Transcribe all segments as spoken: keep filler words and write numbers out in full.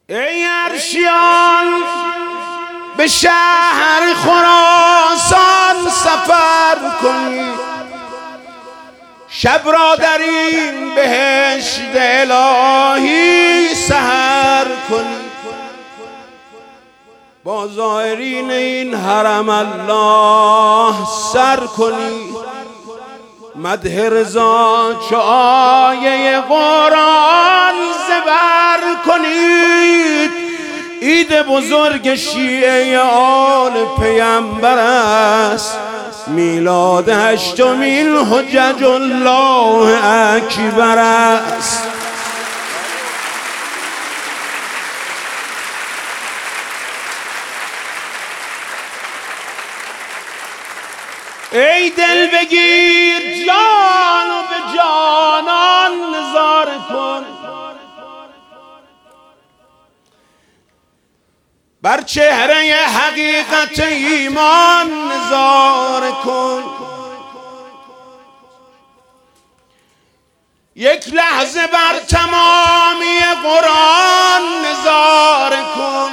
ای عرشیان به شهر خراسان سفر کنید، شب را در این بهشت الهی سحر کنید، با زائرین این حرم الله سر کنید، مدح رضا چو آیه قرآن زبر کنید. عید بزرگ شیعه آل پیامبر است، میلاد هشتمین حجج الله اکبر است. ای دل بگیر جان و به جانان نظاره کن، بر چهره حقیقت ایمان نظاره کن. یک لحظه بر تمامی قرآن نظاره کن،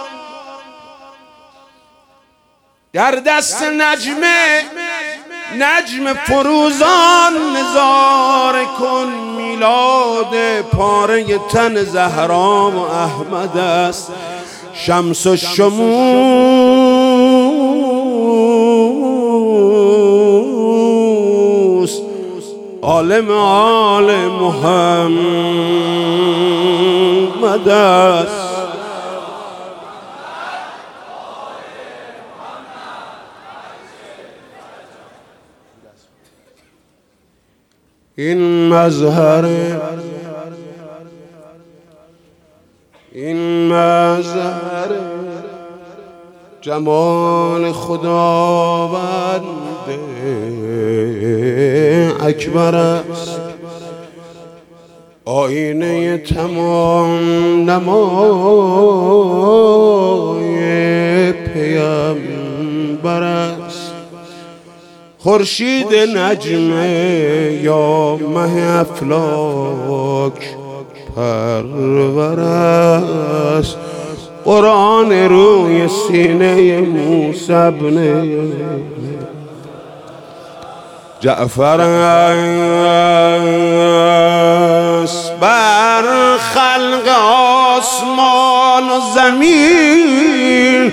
در دست نجمه نجم فروزان نظاره کن. میلاد پاره تن زهرا و احمد است، شمس و شموس عالم آل محمد است. این مظهر این مظهر جمال خداوند اکبر است، آینه تمام نمای پیامبر است. خورشید نجم یا مه افلاک پرور است، قرآن روی سینه موسی ابن جعفر است. بر خلق آسمان و زمین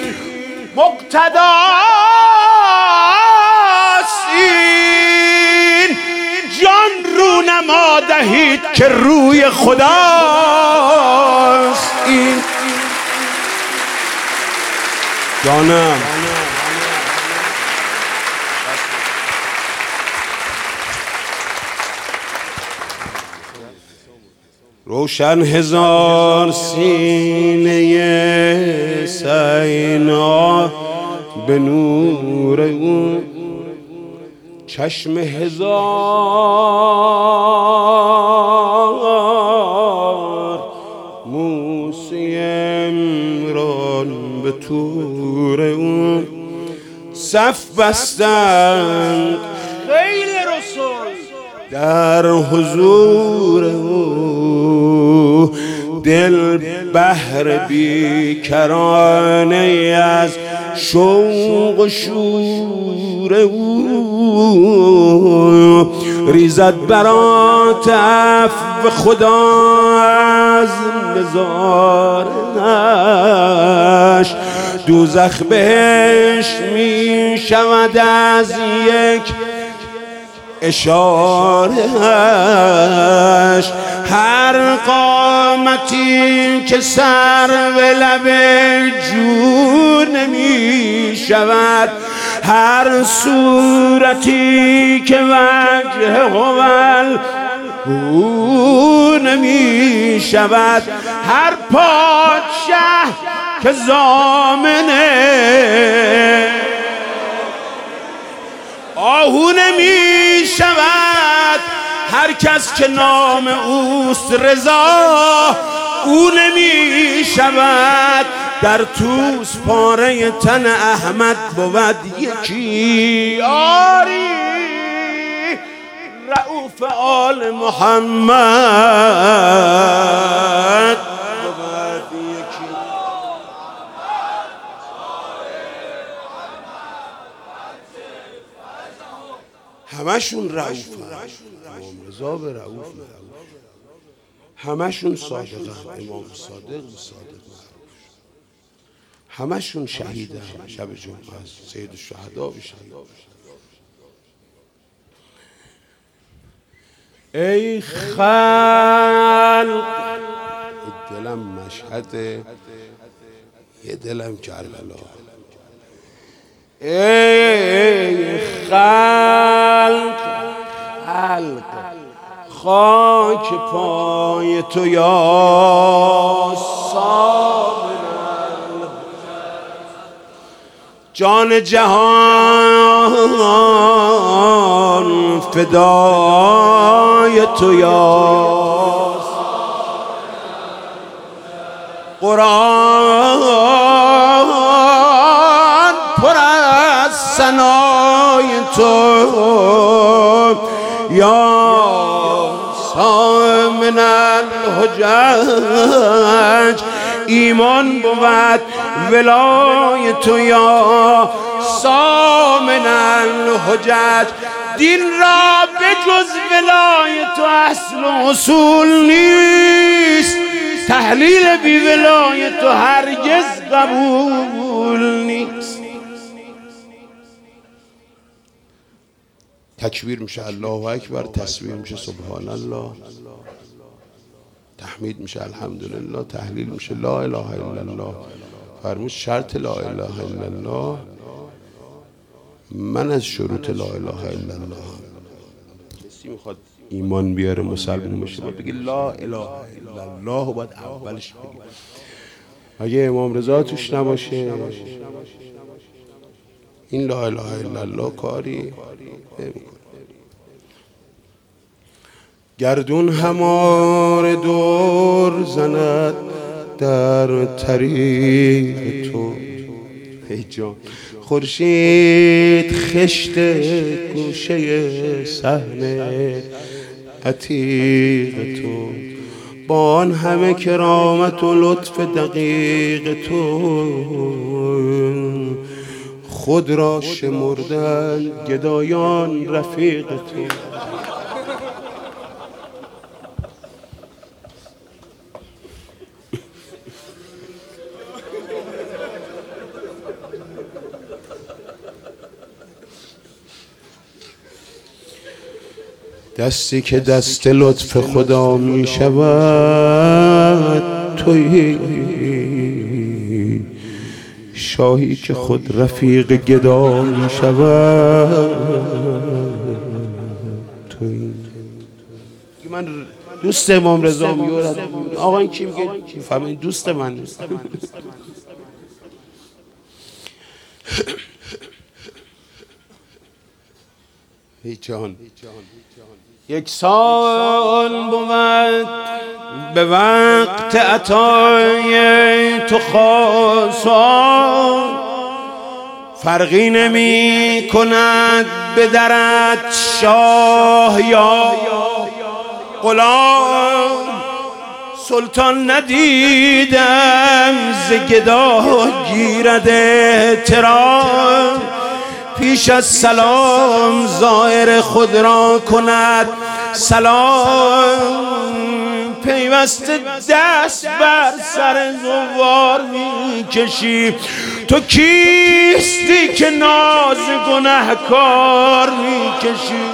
مقتدا نما دهید که روی خداست این. جانم روشن هزار سینه سینا به نور او، چشم هزار موسی عمران به طور او، صف بستند خیل رسول در حضور او، دل بحر بیکرانه از شوق و شور او، ریزد برات عفو خدا از نظارش، دوزخ بهشت می شود از یک اشارهش. هر قامتی که سر به لب جو نمی شود، هر صورتی که وجه هول او نمی شود، هر پادشه که ضامنه آهو نمی شود، هر کس که نام اوست رضا او نمی شود. در توس پاره تن احمد بود یکی، آری رؤوف آل محمد بود همشون رؤوفن، امام رضا به رؤوف، همشون صادقن، امام صادق به صادق معروف، همشون شهیدن، شب جمعه است، سید الشهدا بشن. ای خلق، دلم مشهده، یه دلم کربلا. ای خلق، خلق خاک پای تو یا صابر، جان جهان فدای تو یا قرآن پر از ثنای تو یا سامن الحجج، ایمان بود ولای تو یا سامن الحجج، دین را به جز ولای تو اصل و اصول نیست، تحلیل بی ولای تو هرگز قبول نیست. تکبیر میشه الله اکبر، تسبیح میشه سبحان الله، تحمید میشه الحمدلله، تحلیل میشه لا اله الا الله. فرمود شرط لا اله الا الله، من از شروط لا اله الا الله. کسی میخواد ایمان بیاره مسلمان بشه باید بگه لا اله الا الله، باید اولش بگه. اگه امام رضا توش نباشه این لا اله الا الله کاری نمیکنه. گردون همار دور زند در طریق تو، ای جان خورشید خشت گوشه صحن عتیق تو، با آن همه کرامت و لطف دقیق تو، خود را شمردن گدایان رفیق تو. دستی که دست لطف خدا می شود تویی، شاهی که خود رفیق گدا می شود تویی. من دوست امام رضا میورد، آقا این کی میگه فهمین دوست من نیست. ای جان یک سال بود به وقت عطای تو خاصان، فرقی نمی کند به درت شاه یا غلام، سلطان ندیدم ز گدا گیرد احترام، پیش از سلام زائر خود را کند سلام، پیوسته دست بر سر زوار می کشی، تو کیستی که ناز گنهکار می کشی.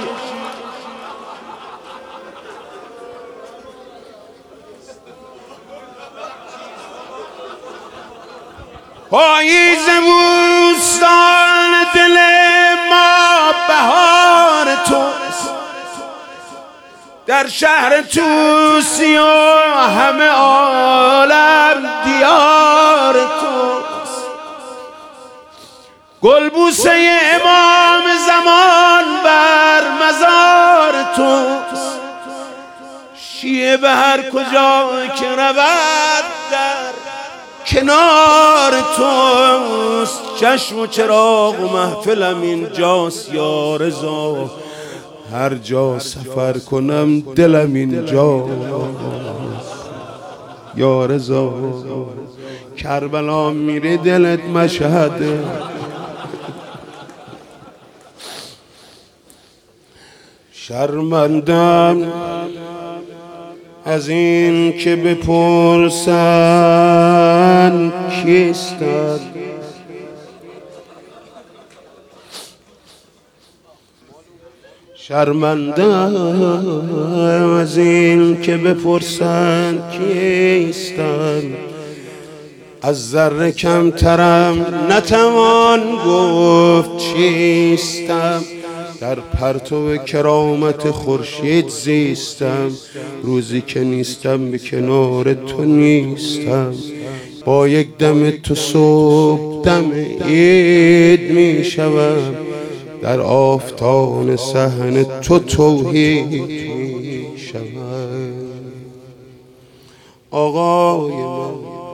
پاییز بوستان دل ما بهار توست، در شهر توسی و همه عالم دیار توست، گلبوسه امام زمان بر مزار توست، شیعه به هر کجا که رود در کنار توست، چشم و چراغ و محفلم اینجاست یا رضا، هر جا سفر کنم دلم اینجاست یا رضا، کربلا میری دلت مشهده. شرمندم از این که بپرسن کیستن، شرمندم از این که بپرسن کیستن، از ذره کمترم نتوان گفت چیستم، در پرتو کرامت خورشید زیستم، روزی که نیستم به کنار تو نیستم، با یک دم تو صبح دم عید می شوم، در آفتان صحن تو توحید می شوم. آقای من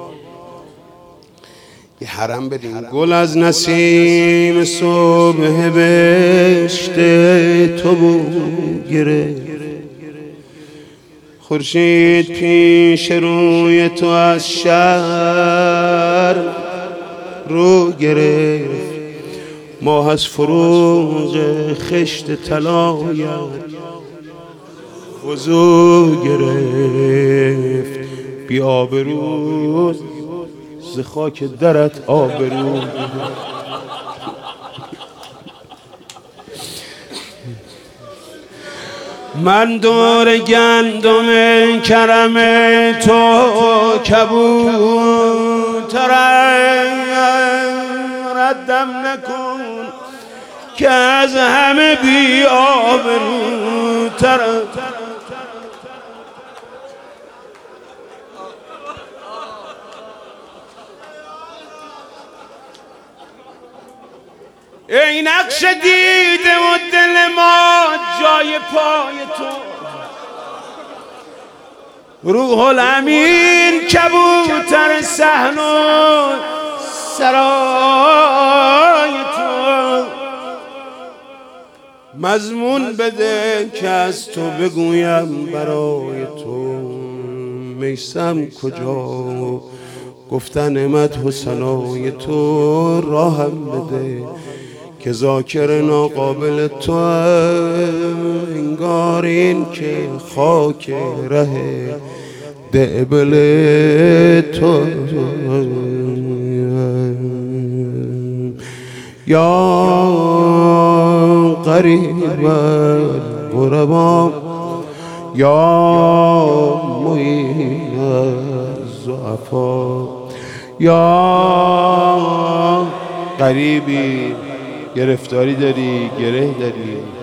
یه حرم بدین گل از نسیم صبح بهشت تو بو گرفت، خورشید پیش روی تو از شهر رو گرفت، ماه از فروغ خشت طلایت وضو گرفت، بی آبرو ز خاک درت آبرو. من دور گندم کرم تو کبوترم، ردم نکن که از همه بی آبروترم. ای نقش دیده و دل ما جای پای تو، روح الامین کبوتر صحن و سرای تو، مضمون بده که از تو بگویم برای تو، میسم کجا گفتن مدح و ثنای تو، راهم بده که ذاکر ناقابل تو، انگار این که خاک ره دعبل تو. یا قریب الغربا یا معین الضعفا، یا قریبی گرفتاری داری، گره داری،